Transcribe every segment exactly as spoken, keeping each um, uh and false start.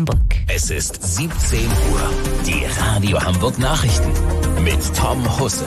Hamburg. Es ist siebzehn Uhr. Die Radio Hamburg Nachrichten mit Tom Husse.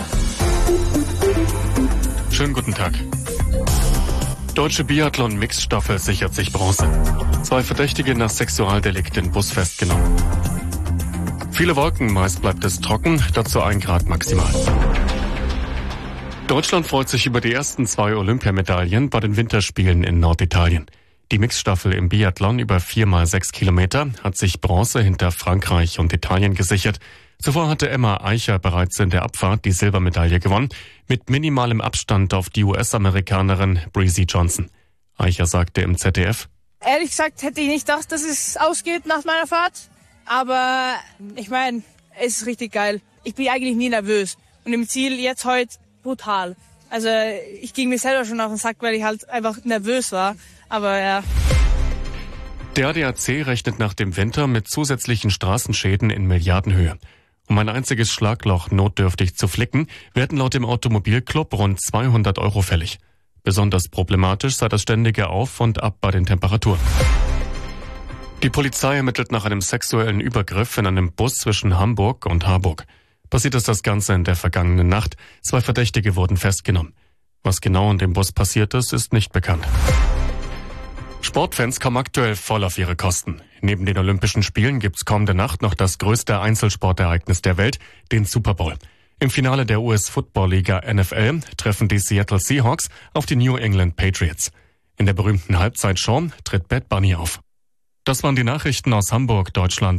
Schönen guten Tag. Deutsche Biathlon-Mixstaffel sichert sich Bronze. Zwei Verdächtige nach Sexualdelikt in Bus festgenommen. Viele Wolken, meist bleibt es trocken, dazu ein Grad maximal. Deutschland freut sich über die ersten zwei Olympiamedaillen bei den Winterspielen in Norditalien. Die Mixstaffel im Biathlon über vier mal sechs Kilometer hat sich Bronze hinter Frankreich und Italien gesichert. Zuvor hatte Emma Eicher bereits in der Abfahrt die Silbermedaille gewonnen, mit minimalem Abstand auf die U S-Amerikanerin Breezy Johnson. Eicher sagte im Z D F: Ehrlich gesagt hätte ich nicht gedacht, dass es ausgeht nach meiner Fahrt. Aber ich meine, es ist richtig geil. Ich bin eigentlich nie nervös. Und im Ziel jetzt heute brutal. Also ich ging mir selber schon auf den Sack, weil ich halt einfach nervös war. Aber ja. Der A D A C rechnet nach dem Winter mit zusätzlichen Straßenschäden in Milliardenhöhe. Um ein einziges Schlagloch notdürftig zu flicken, werden laut dem Automobilclub rund zweihundert Euro fällig. Besonders problematisch sei das ständige Auf und Ab bei den Temperaturen. Die Polizei ermittelt nach einem sexuellen Übergriff in einem Bus zwischen Hamburg und Harburg. Passiert ist das Ganze in der vergangenen Nacht. Zwei Verdächtige wurden festgenommen. Was genau in dem Bus passiert ist, ist nicht bekannt. Sportfans kommen aktuell voll auf ihre Kosten. Neben den Olympischen Spielen gibt's kommende Nacht noch das größte Einzelsportereignis der Welt, den Super Bowl. Im Finale der U S-Football-Liga N F L treffen die Seattle Seahawks auf die New England Patriots. In der berühmten Halbzeitshow tritt Bad Bunny auf. Das waren die Nachrichten aus Hamburg, Deutschland.